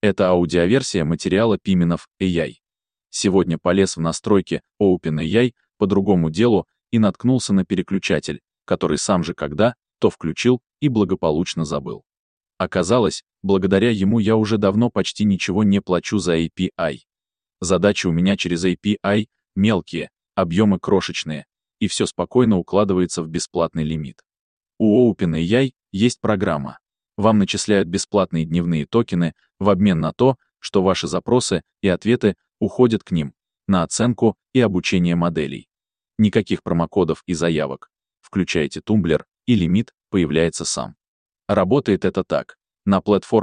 Это аудиоверсия материала Pimenov AI. Сегодня полез в настройки OpenAI по другому делу и наткнулся на переключатель, который сам же когда-то включил и благополучно забыл. Оказалось, благодаря ему я уже давно почти ничего не плачу за API. Задачи у меня через API мелкие, объемы крошечные, и все спокойно укладывается в бесплатный лимит. У OpenAI есть программа. Вам начисляют бесплатные дневные токены в обмен на то, что ваши запросы и ответы уходят к ним, на оценку и обучение моделей. Никаких промокодов и заявок. Включаете тумблер, и лимит появляется сам. Работает это так. На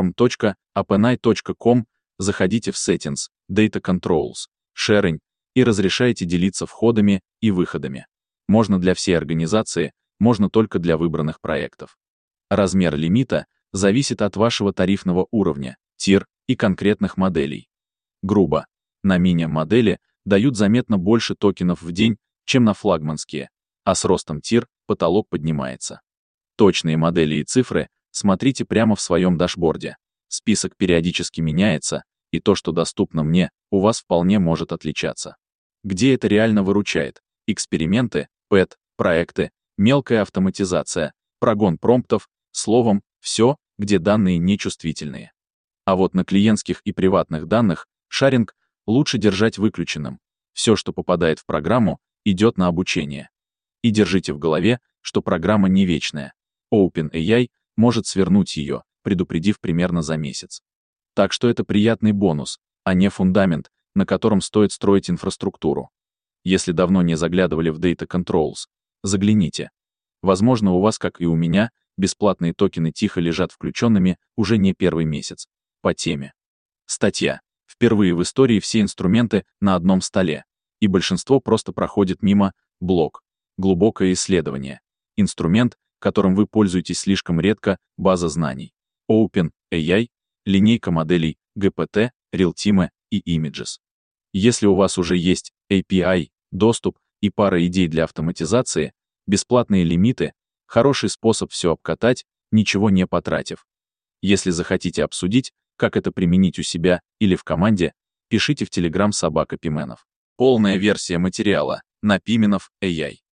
platform.openai.com заходите в Settings, Data Controls, Sharing и разрешаете делиться входами и выходами. Можно для всей организации, можно только для выбранных проектов. Размер лимита зависит от вашего тарифного уровня, тир и конкретных моделей. Грубо, на мини-модели дают заметно больше токенов в день, чем на флагманские, а с ростом тир потолок поднимается. Точные модели и цифры смотрите прямо в своем дашборде. Список периодически меняется, и то, что доступно мне, у вас вполне может отличаться. Где это реально выручает? Эксперименты, ПЭТ, проекты, мелкая автоматизация, прогон промптов, словом, все, где данные нечувствительные. А вот на клиентских и приватных данных шаринг лучше держать выключенным. Все, что попадает в программу, идет на обучение. И держите в голове, что программа не вечная. OpenAI может свернуть ее, предупредив примерно за месяц. Так что это приятный бонус, а не фундамент, на котором стоит строить инфраструктуру. Если давно не заглядывали в Data Controls, загляните. Возможно, у вас, как и у меня, бесплатные токены тихо лежат включенными уже не первый месяц. По теме. Статья. Впервые в истории все инструменты на одном столе, и большинство просто проходит мимо. Блок. Глубокое исследование. Инструмент, которым вы пользуетесь слишком редко, база знаний. OpenAI, линейка моделей GPT, Realtime и Images. Если у вас уже есть API, доступ и пара идей для автоматизации, бесплатные лимиты — хороший способ все обкатать, ничего не потратив. Если захотите обсудить, как это применить у себя или в команде, пишите в Telegram @Pimenov. Полная версия материала на Pimenov AI.